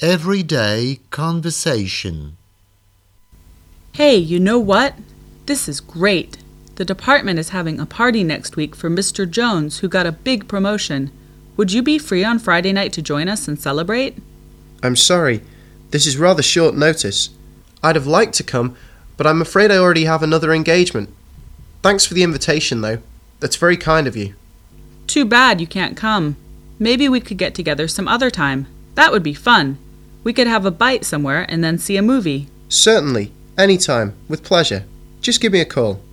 Everyday conversation. Hey, you know what? This is great. The department is having a party next week for Mr. Jones, who got a big promotion. Would you be free on Friday night to join us and celebrate? I'm sorry. This is rather short notice. I'd have liked to come, but I'm afraid I already have another engagement. Thanks for the invitation, though. That's very kind of you. Too bad you can't come. Maybe we could get together some other time. That would be fun. We could have a bite somewhere and then see a movie. Certainly. Anytime. With pleasure. Just give me a call.